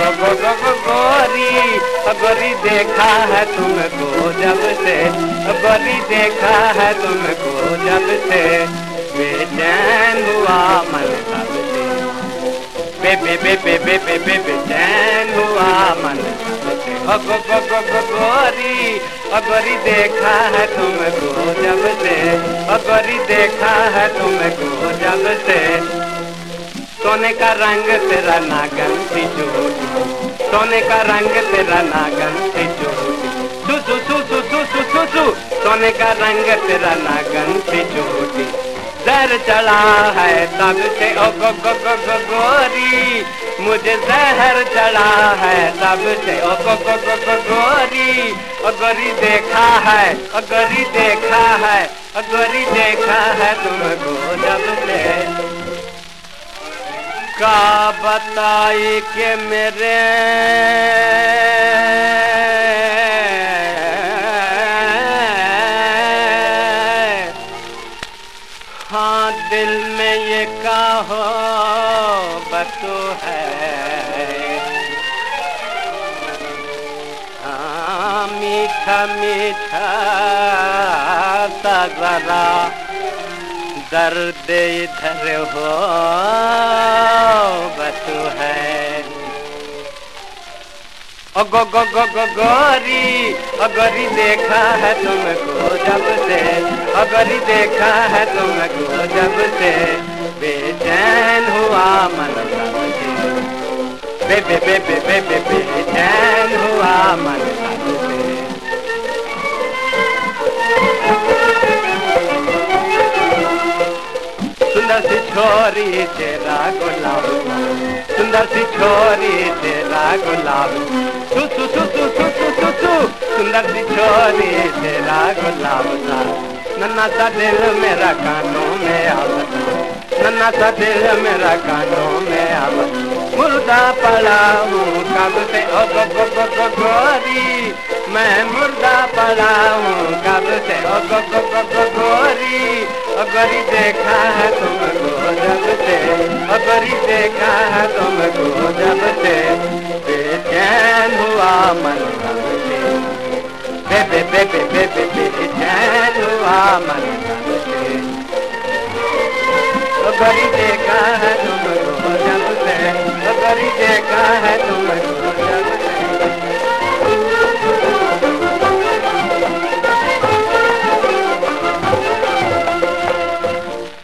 गोरी गोरी देखा है तुमको जब से, गोरी देखा है तुमको जब से, बेचैन हुआ मन तब से, बेचैन हुआ मन तब से। गोरी गोरी देखा है तुमको जब से, गोरी देखा है तुमको जब से, सोने का रंग तेरा नागन की चोटी, सोने का रंग तेरा नागन की चोटी, सु सु सु सु सु सु सु सु, सोने का रंग तेरा नागन की चोटी, जहर चढ़ा है तब से ओ गो गोरी, मुझे जहर चढ़ा है तब से ओ गो गोरी, ओ गोरी देखा है, ओ गोरी देखा है, ओ गोरी देखा है तुमको जब से। का बताई के मेरे हाँ दिल में ये कहो बतो है, हाँ मीठा मीठा सा जरा दर्द इधर हो बतू है, ओ गो गोरी, ओ गोरी देखा है तुमको जब से, ओ गोरी देखा है तुमको जब से, बेचैन हुआ मन तब से, बेचैन हुआ मन तब से। सुंदर सी छोरी तेरा गुलाब, सुंदर सी छोरी तेरा गुलाब, सु सु सु सु सु सु सु सु, सुंदर सी छोरी तेरा गुलाब सा, नन्ना सा दिल मेरा कानों में आवत, नन्ना सा दिल मेरा कानों में आवत, मुर्दा पड़ा हूँ कब से ओ गो गोरी, मैं मुर्दा पड़ा हूँ कब से ओ गो गोरी, ओ गोरी देखा है तुमको जब से, ओ गोरी देखा है तुमको जब से, बेचैन हुआ मन तब से, बेचैन हुआ मन तब से, ओ गोरी देखा है तुमको जब से, ओ गोरी देखा है तुम